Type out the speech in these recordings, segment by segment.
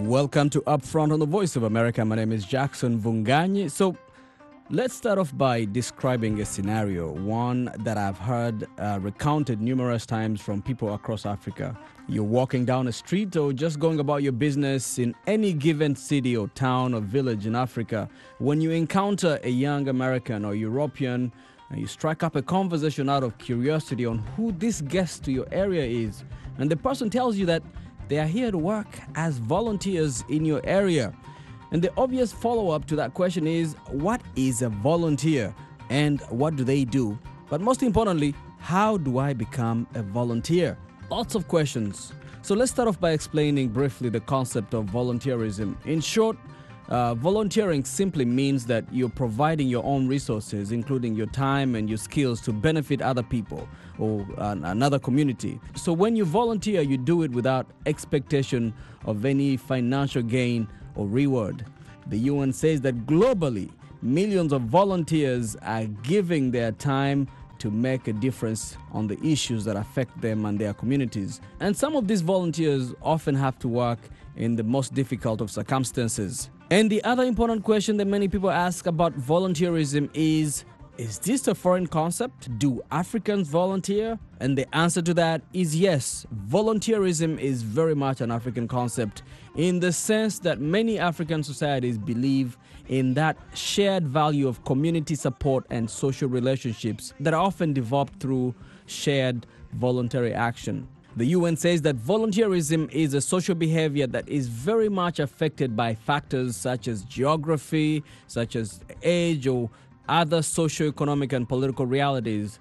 Welcome to Upfront on the Voice of America. My name is Jackson Vunganyi. So let's start off by describing a scenario, one that I've heard recounted numerous times from people across Africa. You're walking down a street or just going about your business in any given city or town or village in Africa. When you encounter a young American or European, and you strike up a conversation out of curiosity on who this guest to your area is, and the person tells you that they are here to work as volunteers in your area. And the obvious follow-up to that question is, what is a volunteer and what do they do? But most importantly, how do I become a volunteer? Lots of questions. So let's start off by explaining briefly the concept of volunteerism. In short, volunteering simply means that you're providing your own resources, including your time and your skills, to benefit other people or another community. So when you volunteer, you do it without expectation of any financial gain or reward. The UN says that globally, millions of volunteers are giving their time to make a difference on the issues that affect them and their communities. And some of these volunteers often have to work in the most difficult of circumstances. And the other important question that many people ask about volunteerism is this a foreign concept? Do Africans volunteer? And the answer to that is yes. Volunteerism is very much an African concept in the sense that many African societies believe in that shared value of community support and social relationships that are often developed through shared voluntary action. The UN says that volunteerism is a social behavior that is very much affected by factors such as geography, such as age, or other socio-economic and political realities.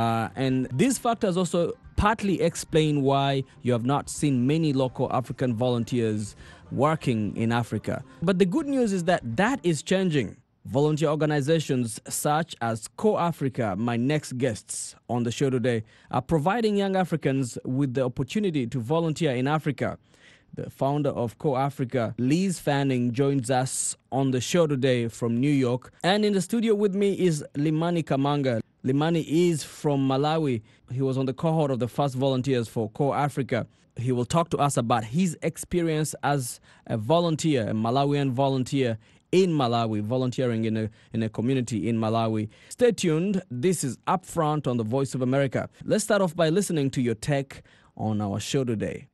And these factors also partly explain why you have not seen many local African volunteers working in Africa. But the good news is that is changing. Volunteer organizations such as Co-Africa, my next guests on the show today, are providing young Africans with the opportunity to volunteer in Africa. The founder of Co-Africa, Liz Fanning, joins us on the show today from New York. And in the studio with me is Limani Kamanga. Limani is from Malawi. He was on the cohort of the first volunteers for Co-Africa. He will talk to us about his experience as a volunteer, a Malawian volunteer in Malawi, volunteering in a community in Malawi. Stay tuned. This is Upfront on the Voice of America. Let's start off by listening to your take on our show today.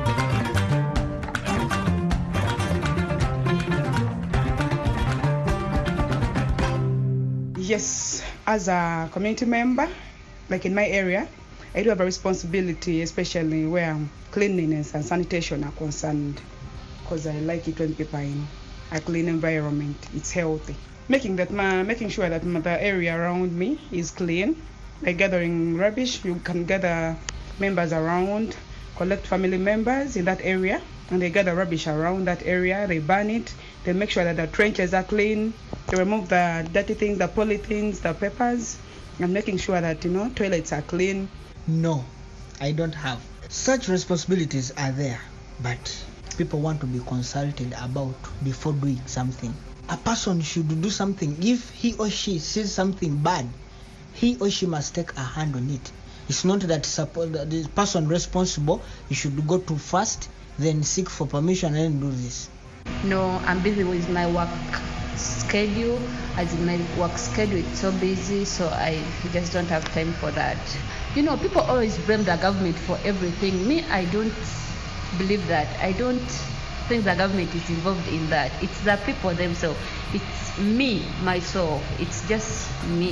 Yes, as a community member, like in my area, I do have a responsibility, especially where cleanliness and sanitation are concerned, because I like it when people are in a clean environment. It's healthy. Making sure that the area around me is clean. By gathering rubbish, you can gather members around, collect family members in that area, and they gather rubbish around that area. They burn it. They make sure that the trenches are clean. They remove the dirty things, the polythenes, the papers, and making sure that toilets are clean. No, I don't have. Such responsibilities are there, but people want to be consulted about before doing something. A person should do something. If he or she sees something bad, he or she must take a hand on it. It's not that the person responsible, you should go to first, then seek for permission and do this. No, I'm busy with my work schedule. As in my work schedule, it's so busy, so I just don't have time for that. People always blame the government for everything. Me, I don't believe that. I don't think the government is involved in that. It's the people themselves. It's me, myself. It's just me.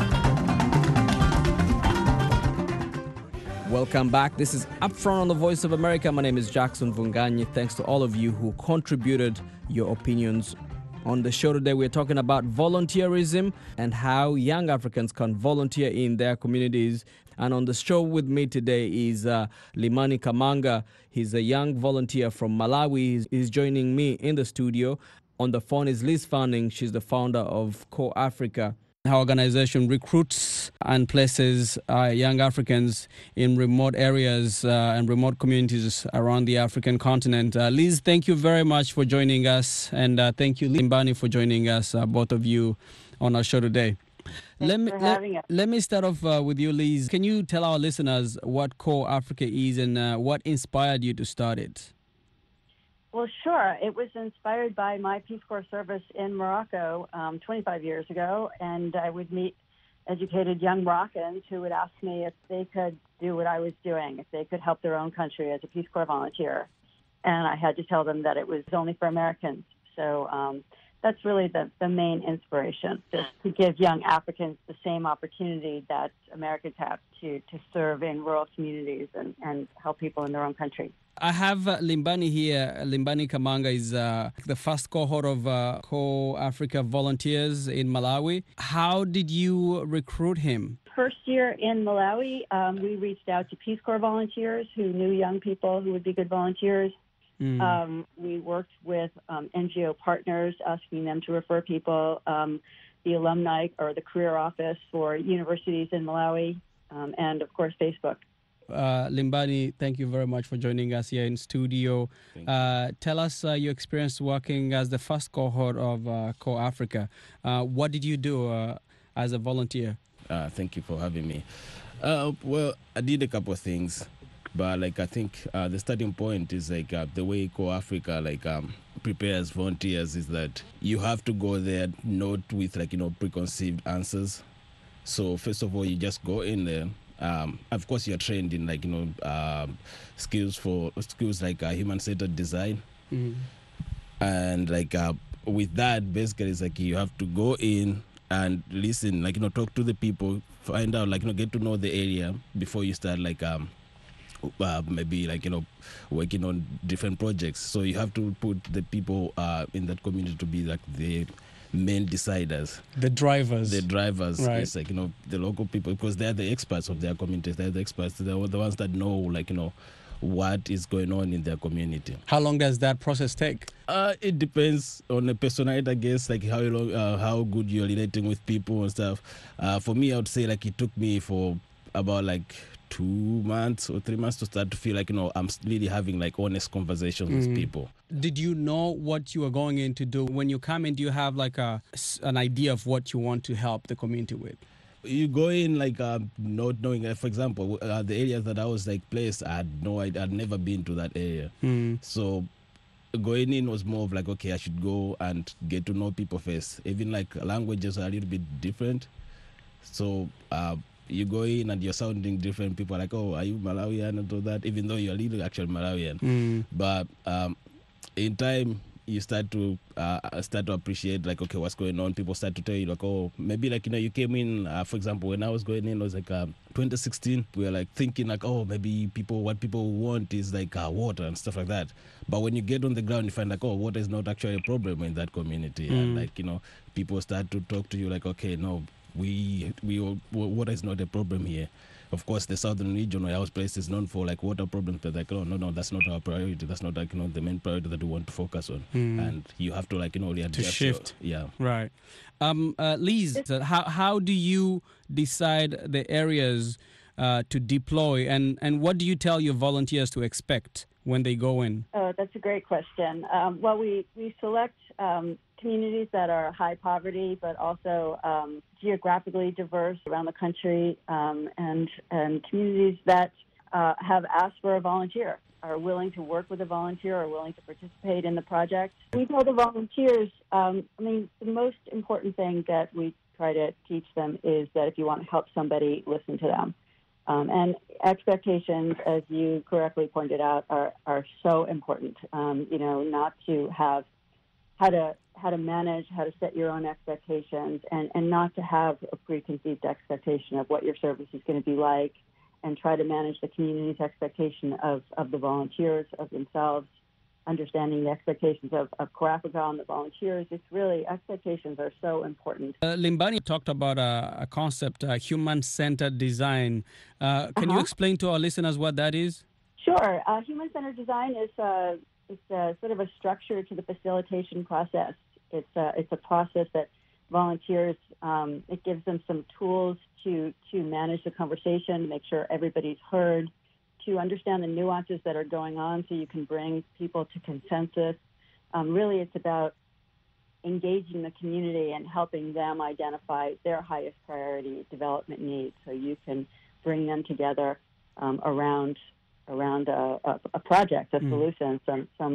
Welcome back. This is Upfront on the Voice of America. My name is Jackson Vunganyi. Thanks to all of you who contributed your opinions. On the show today, we're talking about volunteerism and how young Africans can volunteer in their communities. And on the show with me today is Limani Kamanga. He's a young volunteer from Malawi. He's joining me in the studio. On the phone is Liz Fanning. She's the founder of Co-Africa. Her organization recruits and places young Africans in remote areas and remote communities around the African continent. Liz, thank you very much for joining us. And thank you, Limbani, for joining us, both of you, on our show today. Let me start off with you, Liz. Can you tell our listeners what Co-Africa is and what inspired you to start it? Well, sure. It was inspired by my Peace Corps service in Morocco 25 years ago, and I would meet educated young Moroccans who would ask me if they could do what I was doing, if they could help their own country as a Peace Corps volunteer. And I had to tell them that it was only for Americans. So that's really the main inspiration, just to give young Africans the same opportunity that Americans have to serve in rural communities and help people in their own country. I have Limbani here. Limbani Kamanga is the first cohort of Co-Africa volunteers in Malawi. How did you recruit him? First year in Malawi, we reached out to Peace Corps volunteers who knew young people who would be good volunteers. We worked with NGO partners, asking them to refer people, the alumni or the career office for universities in Malawi, and of course, Facebook. Limbani, thank you very much for joining us here in studio. Tell us your experience working as the first cohort of Co-Africa. What did you do as a volunteer? Thank you for having me. Well, I did a couple of things, but I think the starting point is the way Co-Africa prepares volunteers is that you have to go there not with preconceived answers. So first of all, you just go in there. Of course, you're trained in skills like human-centered design, and with that, basically, it's you have to go in and listen, talk to the people, find out, get to know the area before you start maybe working on different projects. So you have to put the people in that community to be the main deciders, the drivers, right. It's the local people, because they're the experts of their communities. They're the experts. They're the ones that know what is going on in their community. How long does that process take? It depends on the personality, I guess, how good you're relating with people and stuff. For me, I would say it took me for about 2 months or 3 months to start to feel I'm really having honest conversations with people. Did you know what you were going in to do? When you come in, do you have an idea of what you want to help the community with? You go in not knowing. For example, the areas that I was placed, I had no idea. I'd never been to that area. So going in was more of okay, I should go and get to know people first. Even languages are a little bit different. So you go in and you're sounding different. People are oh, are you Malawian and all that, even though you're really actually Malawian. But in time, you start to appreciate okay, what's going on. People start to tell you oh, maybe you came in, for example, when I was going in, it was 2016. We were thinking oh, maybe what people want is water and stuff like that. But when you get on the ground, you find oh, water is not actually a problem in that community. And people start to talk to you okay, no, water is not a problem here. Of course, the southern region where I was placed is known for water problems. But oh, no, that's not our priority. That's not the main priority that we want to focus on. And you have to really adjust. To shift. Yeah. Right. Liz, how do you decide the areas to deploy, and what do you tell your volunteers to expect when they go in? Oh, that's a great question. Well, we select communities that are high poverty, but also geographically diverse around the country, and communities that have asked for a volunteer, are willing to work with a volunteer, are willing to participate in the project. We tell the volunteers, the most important thing that we try to teach them is that if you want to help somebody, listen to them. And expectations, as you correctly pointed out, are so important. Not to have how to manage, how to set your own expectations, and not to have a preconceived expectation of what your service is going to be like, and try to manage the community's expectation of the volunteers, of themselves, understanding the expectations of Co-Africa and the volunteers. It's really, expectations are so important. Limbani talked about a concept, human-centered design. Can you explain to our listeners what that is? Sure. Human-centered design is it's sort of a structure to the facilitation process. It's a process that volunteers, it gives them some tools to manage the conversation, make sure everybody's heard, to understand the nuances that are going on so you can bring people to consensus. Really, it's about engaging the community and helping them identify their highest priority development needs so you can bring them together around a project, a solution, some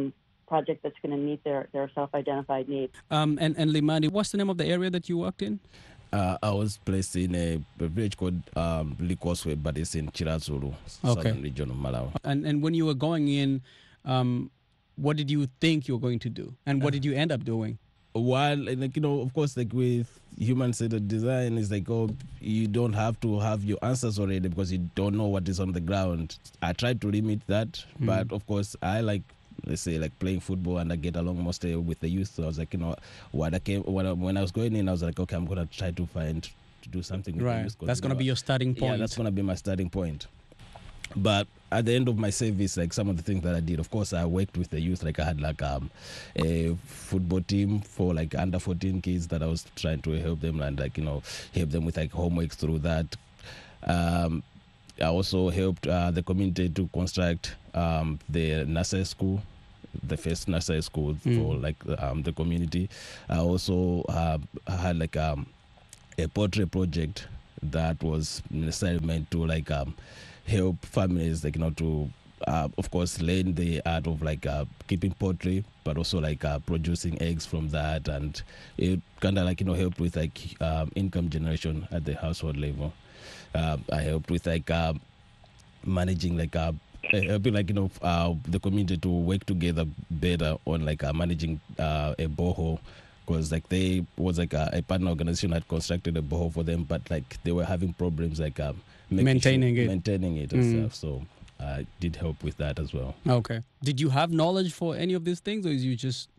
project that's going to meet their self-identified needs. And Limani, what's the name of the area that you worked in? I was placed in a village called Likoswe, but it's in Chirazulu, southern region of Malawi. And when you were going in, what did you think you were going to do? And what did you end up doing? While, like, of course, like with human-centered design, is like, you don't have to have your answers already because you don't know what is on the ground. I tried to limit that, but of course, I like, let's say, like playing football, and I get along mostly with the youth. So I was like, when I was going in, I was like, okay, I'm gonna try to do something with the youth. That's gonna be your starting point. Yeah, that's gonna be my starting point. But at the end of my service, like some of the things that I did, of course, I worked with the youth. Like I had like a football team for like under 14 kids that I was trying to help them and like, help them with like homework through that. I also helped the community to construct the nursery school, the first nursery school for like the community. I also had like a portrait project that was necessarily meant to like help families, like, to of course learn the art of like keeping poultry, but also like producing eggs from that, and it kind of like helped with like income generation at the household level. I helped with like managing like helping like the community to work together better on like managing a borehole, because like they was like a partner organization had constructed a borehole for them, but like they were having problems like maintaining it and stuff. So I did help with that as well. Okay. Did you have knowledge for any of these things, or is you just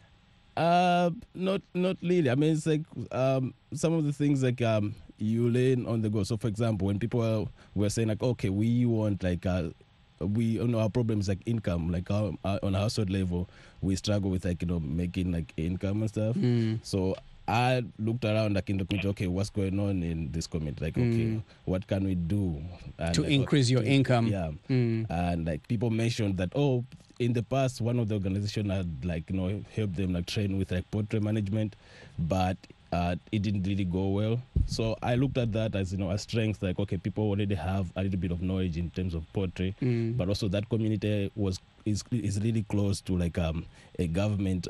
not really. I mean, it's like some of the things like you learn on the go. So for example, when people were saying like, okay, we want like we our problems like income, like on a household level we struggle with like making like income and stuff. So I looked around like in the community, okay, what's going on in this community? Like, okay, what can we do to increase your income? Yeah. And like people mentioned that, oh, in the past one of the organization had like helped them like train with like portrait management, but it didn't really go well. So I looked at that as a strength, like, okay, people already have a little bit of knowledge in terms of poetry, but also that community is really close to like a government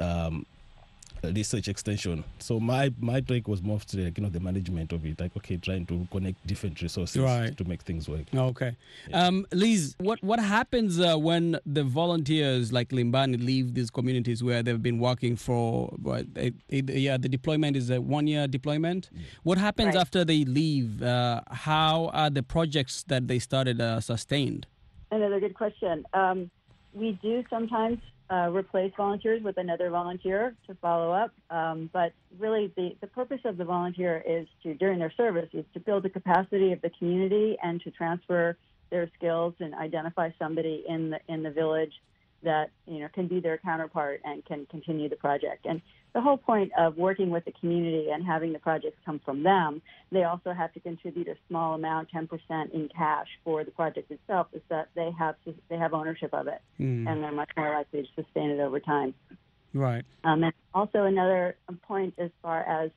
research extension. So my take was mostly like the management of it, like, okay, trying to connect different resources to make things work. Okay. Liz, what happens when the volunteers like Limbani leave these communities where they've been working for the deployment is a 1-year deployment? What happens after they leave? How are the projects that they started sustained? Another good question. We do sometimes replace volunteers with another volunteer to follow up. But really the purpose of the volunteer is to, during their service, is to build the capacity of the community and to transfer their skills and identify somebody in the village that, can be their counterpart and can continue the project. And the whole point of working with the community and having the projects come from them, they also have to contribute a small amount, 10% in cash for the project itself, is that they have ownership of it, and they're much more likely to sustain it over time. Right. And also another point as far as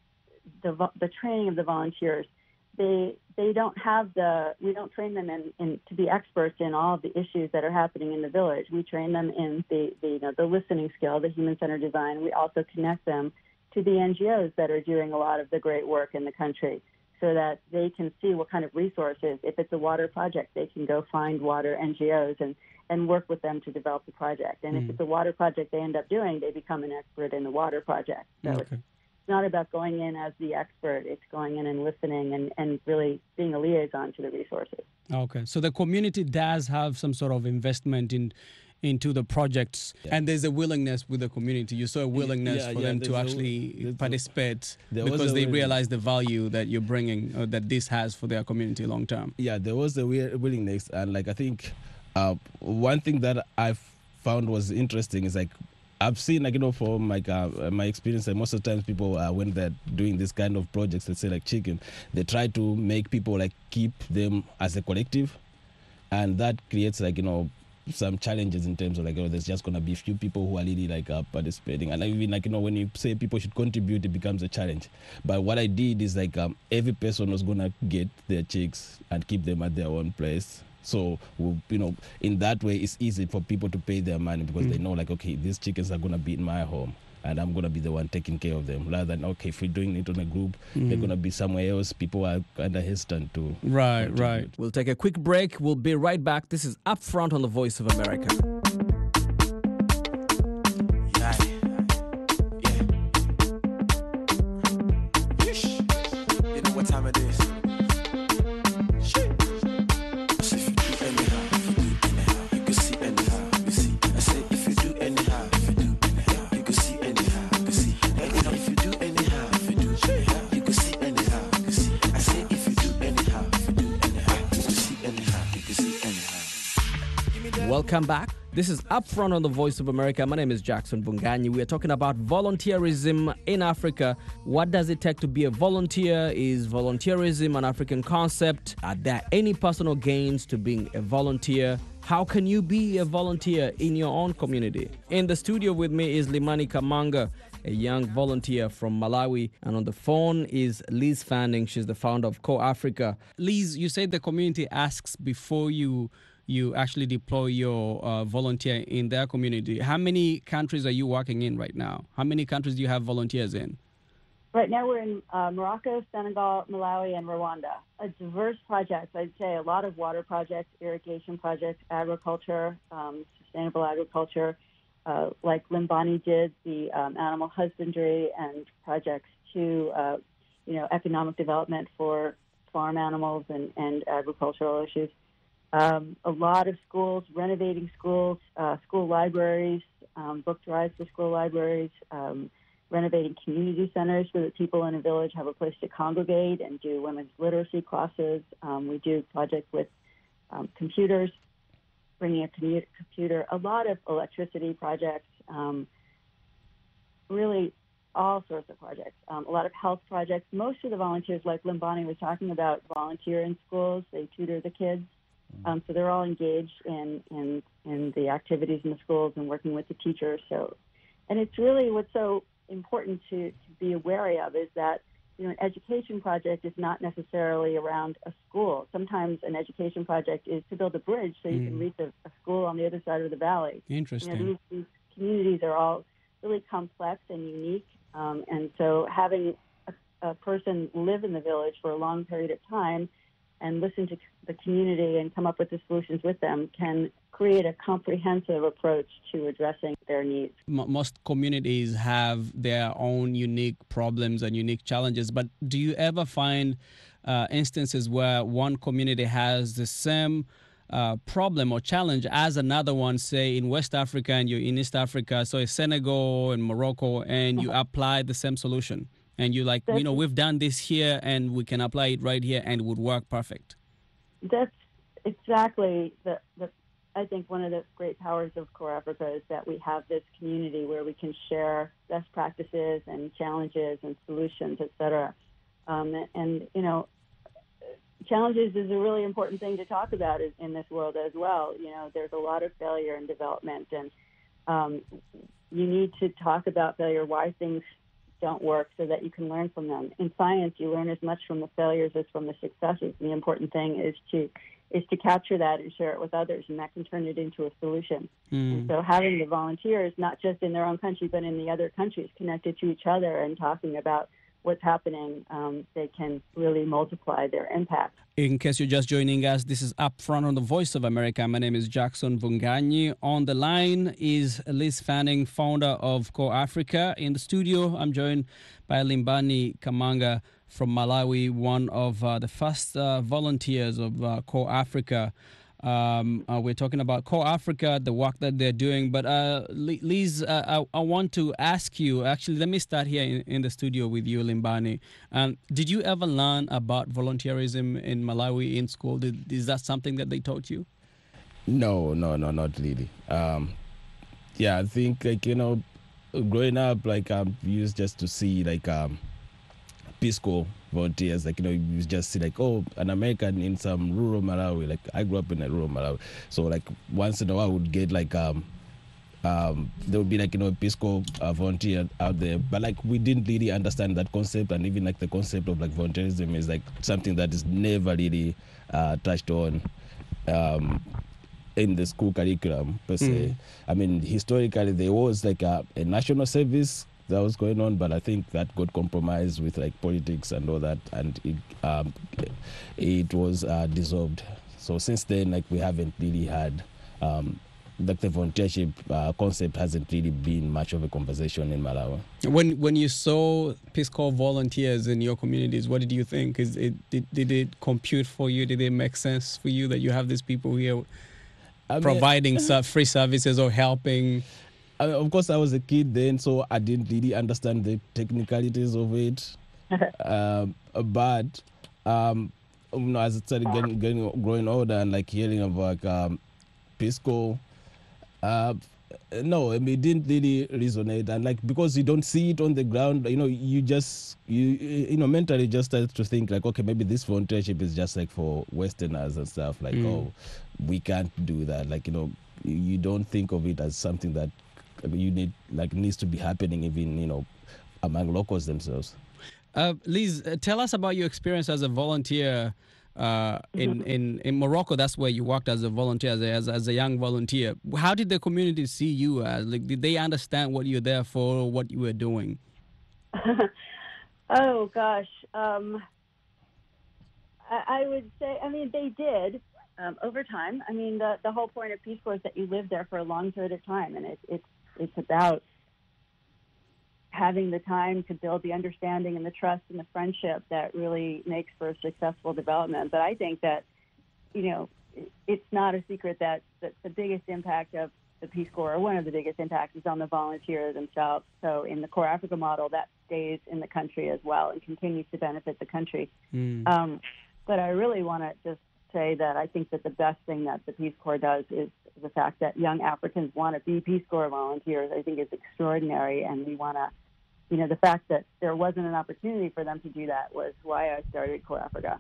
the training of the volunteers, we don't train them in to be experts in all of the issues that are happening in the village. We train them in the listening skill, the human-centered design. We also connect them to the NGOs that are doing a lot of the great work in the country, so that they can see what kind of resources. If it's a water project, they can go find water NGOs and work with them to develop the project. And if it's a water project they end up doing, they become an expert in the water project. So it's not about going in as the expert. It's going in and listening and really being a liaison to the resources. Okay. So the community does have some sort of investment into the projects, and there's a willingness with the community. You saw a willingness for them to actually participate because they realize the value that you're bringing, or that this has for their community long term. Yeah, there was a willingness, and like I think one thing that I've found was interesting is like, I've seen, like, from like my experience, that most of the times people, when they're doing this kind of projects, let's say like chicken, they try to make people like keep them as a collective, and that creates like some challenges in terms of like there's just gonna be a few people who are really like participating, and even like when you say people should contribute, it becomes a challenge. But what I did is like every person was gonna get their chicks and keep them at their own place, So, in that way, it's easy for people to pay their money because they know, like, okay, these chickens are going to be in my home and I'm going to be the one taking care of them. Rather than, okay, if we're doing it on a group, they're going to be somewhere else. People are kind of hesitant to. Right. We'll take a quick break. We'll be right back. This is Upfront on the Voice of America. You know what time it is? Welcome back. This is Upfront on the Voice of America. My name is Jackson Vunganyi. We are talking about volunteerism in Africa. What does it take to be a volunteer? Is volunteerism an African concept? Are there any personal gains to being a volunteer? How can you be a volunteer in your own community? In the studio with me is Limani Kamanga, a young volunteer from Malawi. And on the phone is Liz Fanning. She's the founder of Co-Africa. Liz, you said the community asks before you actually deploy your volunteer in their community. How many countries are you working in right now? How many countries do you have volunteers in? Right now we're in Morocco, Senegal, Malawi, and Rwanda. A diverse project, I'd say a lot of water projects, irrigation projects, agriculture, sustainable agriculture, like Limbani did, the animal husbandry and projects to, economic development for farm animals and agricultural issues. A lot of schools, renovating schools, school libraries, book drives for school libraries, renovating community centers so that people in a village have a place to congregate and do women's literacy classes. We do projects with computers, bringing a computer, a lot of electricity projects, really all sorts of projects, a lot of health projects. Most of the volunteers, like Limbani was talking about, volunteer in schools. They tutor the kids. So they're all engaged in the activities in the schools and working with the teachers. And it's really what's so important to be wary of is that an education project is not necessarily around a school. Sometimes an education project is to build a bridge so you can reach a school on the other side of the valley. Interesting. These communities are all really complex and unique, and so having a person live in the village for a long period of time and listen to the community and come up with the solutions with them can create a comprehensive approach to addressing their needs. Most communities have their own unique problems and unique challenges, but do you ever find instances where one community has the same problem or challenge as another one, say in West Africa and you're in East Africa, so in Senegal and Morocco, and you apply the same solution? And you're like, we've done this here and we can apply it right here and it would work perfect. That's exactly I think one of the great powers of Co-Africa is that we have this community where we can share best practices and challenges and solutions, et cetera. Challenges is a really important thing to talk about in this world as well. There's a lot of failure in development, and you need to talk about failure, why things don't work, so that you can learn from them. In science, you learn as much from the failures as from the successes. The important thing is to capture that and share it with others, and that can turn it into a solution. And so having the volunteers, not just in their own country, but in the other countries, connected to each other and talking about what's happening, they can really multiply their impact. In case you're just joining us, this is Upfront on the Voice of America. My name is Jackson Vunganyi. On the line is Liz Fanning, founder of Co-Africa. In the studio, I'm joined by Limbani Kamanga from Malawi, one of the first volunteers of Co-Africa. We're talking about Co-Africa, the work that they're doing. But Liz, I want to ask you, actually, let me start here in the studio with you, Limbani. Did you ever learn about volunteerism in Malawi in school? Is that something that they taught you? No, not really. I think, growing up, I'm used just to see, Peace Corps volunteers, you just see an American in some rural Malawi. I grew up in a rural Malawi, so once in a while I would get there would be a Peace Corps volunteer out there, but we didn't really understand that concept, and even the concept of volunteerism is something that is never really touched on in the school curriculum per se. I mean, historically there was like a national service that was going on, but I think that got compromised with like politics and all that, and it was dissolved. So since then, like we haven't really had like the volunteership concept hasn't really been much of a conversation in Malawi. When you saw Peace Corps volunteers in your communities, what did you think? Did it compute for you? Did it make sense for you that you have these people here providing free services or helping? Of course, I was a kid then, so I didn't really understand the technicalities of it. But as I started growing older and like hearing about Peace Corps, no, I mean, it didn't really resonate, and like because you don't see it on the ground, you just mentally just start to think like, okay, maybe this volunteership is just like for Westerners and stuff. Like, oh, we can't do that. Like, you don't think of it as something that needs to be happening even among locals themselves. Liz, tell us about your experience as a volunteer in Morocco. That's where you worked as a volunteer, as a young volunteer. How did the community see you as? Like, did they understand what you're there for, or what you were doing? Oh gosh, I would say, I mean, they did over time. I mean, the whole point of Peace Corps is that you live there for a long period of time, and it's about having the time to build the understanding and the trust and the friendship that really makes for successful development. But I think that, it's not a secret that the biggest impact of the Peace Corps, or one of the biggest impacts, is on the volunteers themselves. So in the Core Africa model, that stays in the country as well and continues to benefit the country. But I really want to just say that I think that the best thing that the Peace Corps does is the fact that young Africans want to be Peace Corps volunteers. I think is extraordinary, and we want to, the fact that there wasn't an opportunity for them to do that was why I started Core Africa.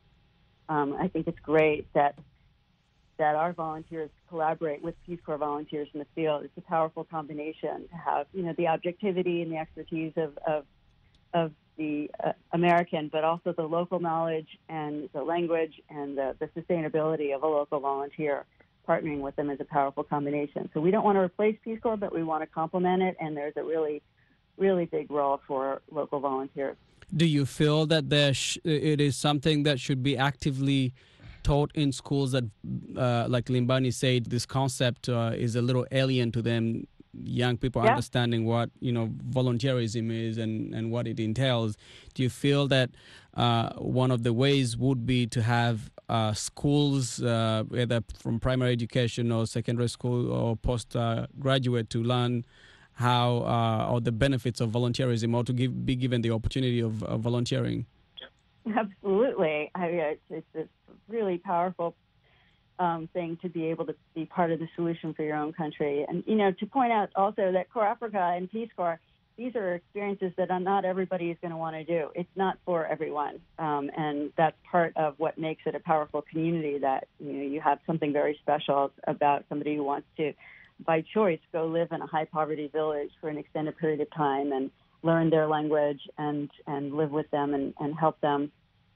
I think it's great that our volunteers collaborate with Peace Corps volunteers in the field. It's a powerful combination to have, the objectivity and the expertise of the American, but also the local knowledge and the language and the sustainability of a local volunteer. Partnering with them is a powerful combination. So we don't want to replace Peace Corps, but we want to complement it, and there's a really, really big role for local volunteers. Do you feel that it is something that should be actively taught in schools, that, like Limbani said, this concept is a little alien to them, young people understanding what, volunteerism is and what it entails? Do you feel that one of the ways would be to have schools, whether from primary education or secondary school or postgraduate, to learn how or the benefits of volunteerism, or to be given the opportunity of volunteering? Absolutely. I mean, it's a really powerful thing to be able to be part of the solution for your own country. And, to point out also that Core Africa and Peace Corps, these are experiences that not everybody is going to want to do. It's not for everyone. And that's part of what makes it a powerful community, that, you have something very special about somebody who wants to, by choice, go live in a high-poverty village for an extended period of time and learn their language and live with them and help them.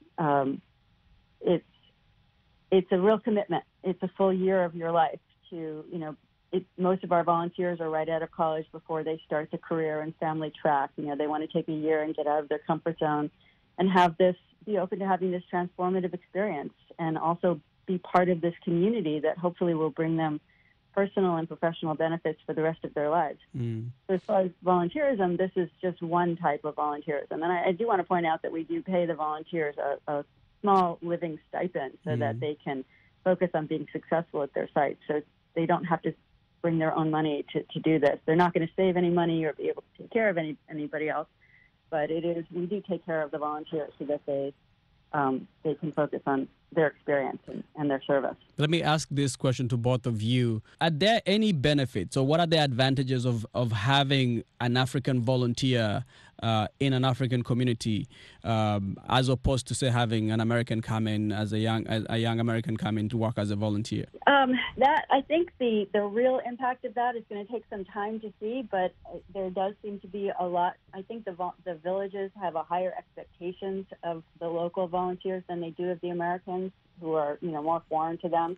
It's a real commitment. It's a full year of your life to, most of our volunteers are right out of college before they start the career and family track. They want to take a year and get out of their comfort zone and be open to having this transformative experience, and also be part of this community that hopefully will bring them personal and professional benefits for the rest of their lives. So as far as volunteerism, this is just one type of volunteerism. And I do want to point out that we do pay the volunteers a small living stipend so that they can focus on being successful at their sites. So they don't have to bring their own money to do this. They're not going to save any money or be able to take care of anybody else. But we do take care of the volunteers so that they can focus on their experience and their service. Let me ask this question to both of you. Are there any benefits, or what are the advantages of having an African volunteer in an African community, as opposed to, say, having an American come in as a young American come in to work as a volunteer? That I think the real impact of that is going to take some time to see, but there does seem to be a lot. I think the villages have a higher expectations of the local volunteers than they do of the Americans, who are more foreign to them.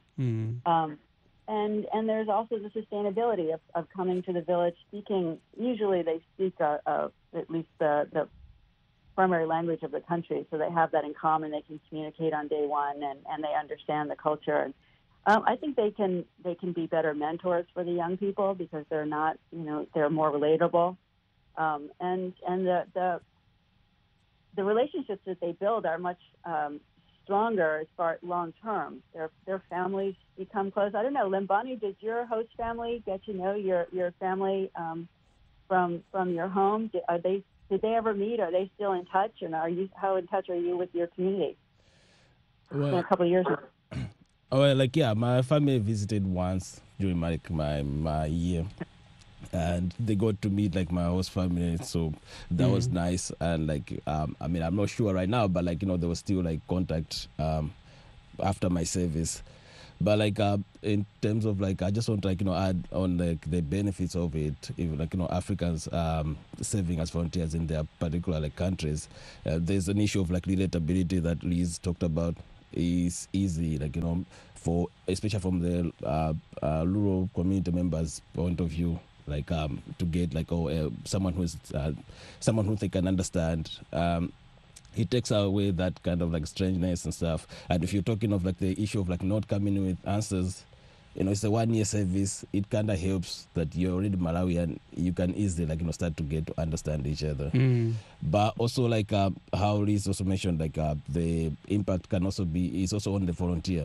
And there's also the sustainability of coming to the village speaking. Usually they speak at least the primary language of the country, so they have that in common. They can communicate on day one, and they understand the culture. And I think they can be better mentors for the young people because they're not, they're more relatable. And the relationships that they build are much stronger as far long term. Their families become close. I don't know, Limbani, did your host family get to know your family from your home? Did they ever meet? Are they still in touch? And how in touch are you with your community? Well, in a couple of years ago. My family visited once during my year, and they got to meet my host family, so that was nice. And I'm not sure right now, but there was still contact after my service. But in terms of I just want to add on the benefits of it. Even Africans serving as volunteers in their particular countries, there's an issue of relatability that Liz talked about. Is easy, for especially from the rural community members' point of view, to get someone who they can understand. It takes away that kind of strangeness and stuff. And if you're talking of the issue of not coming with answers, it's a 1 year service. It kind of helps that you're already Malawian. You can easily start to get to understand each other. But also how Liz also mentioned, the impact can also is also on the volunteer.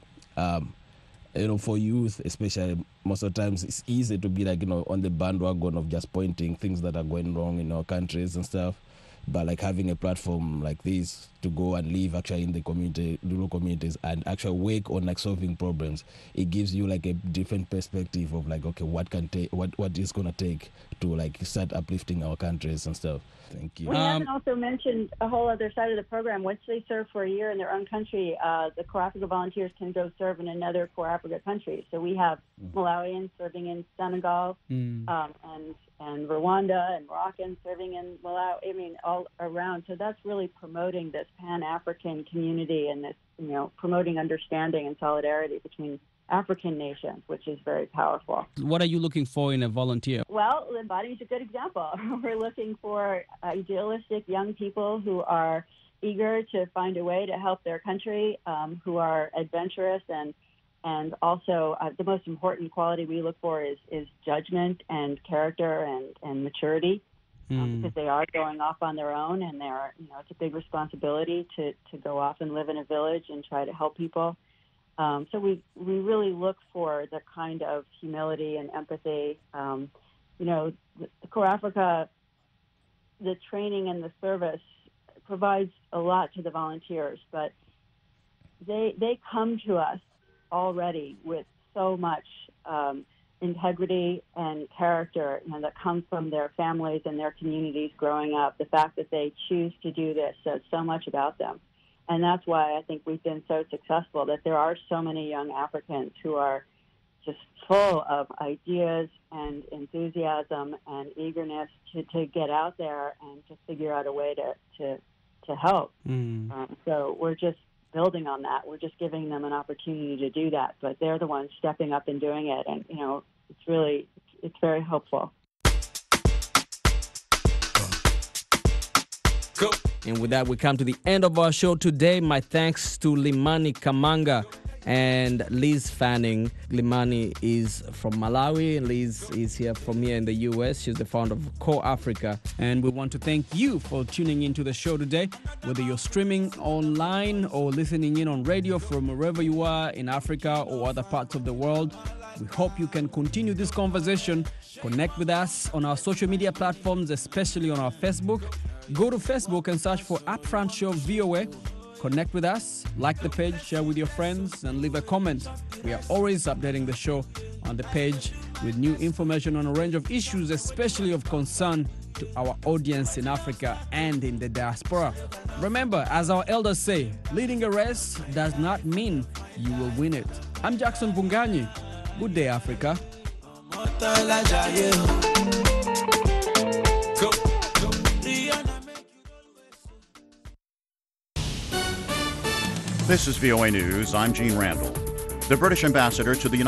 For youth especially, most of the times it's easy to be on the bandwagon of just pointing things that are going wrong in our countries and stuff. But having a platform like this to go and live actually in the community, rural communities, and actually work on solving problems, it gives you a different perspective of okay, what is gonna take to start uplifting our countries and stuff. Thank you. We haven't also mentioned a whole other side of the program. Once they serve for a year in their own country, the Core Africa volunteers can go serve in another Core Africa country. So we have Malawians serving in Senegal, and Rwanda and Moroccans serving in Malawi. All around. So that's really promoting this Pan-African community and this, promoting understanding and solidarity between African nations, which is very powerful. What are you looking for in a volunteer? Well, Limbani is a good example. We're looking for idealistic young people who are eager to find a way to help their country, who are adventurous, and also the most important quality we look for is judgment and character and maturity, because they are going off on their own, and it's a big responsibility to go off and live in a village and try to help people. So we really look for the kind of humility and empathy. The Core Africa, the training and the service provides a lot to the volunteers, but they come to us already with so much integrity and character that comes from their families and their communities growing up. The fact that they choose to do this says so much about them. And that's why I think we've been so successful, that there are so many young Africans who are just full of ideas and enthusiasm and eagerness to get out there and to figure out a way to help. So we're just building on that. We're just giving them an opportunity to do that, but they're the ones stepping up and doing it. And, it's very hopeful. Go. And with that, we come to the end of our show today. My thanks to Limani Kamanga and Liz Fanning. Limani is from Malawi. Liz is here from here in the U.S. She's the founder of Core Africa. And we want to thank you for tuning into the show today, whether you're streaming online or listening in on radio from wherever you are in Africa or other parts of the world. We hope you can continue this conversation. Connect with us on our social media platforms, especially on our Facebook. Go to Facebook and search for Upfront Show VOA. Connect with us, like the page, share with your friends, and leave a comment. We are always updating the show on the page with new information on a range of issues, especially of concern to our audience in Africa and in the diaspora. Remember, as our elders say, leading a race does not mean you will win it. I'm Jackson Vunganyi. Good day, Africa. This is VOA News. I'm Gene Randall. The British ambassador to the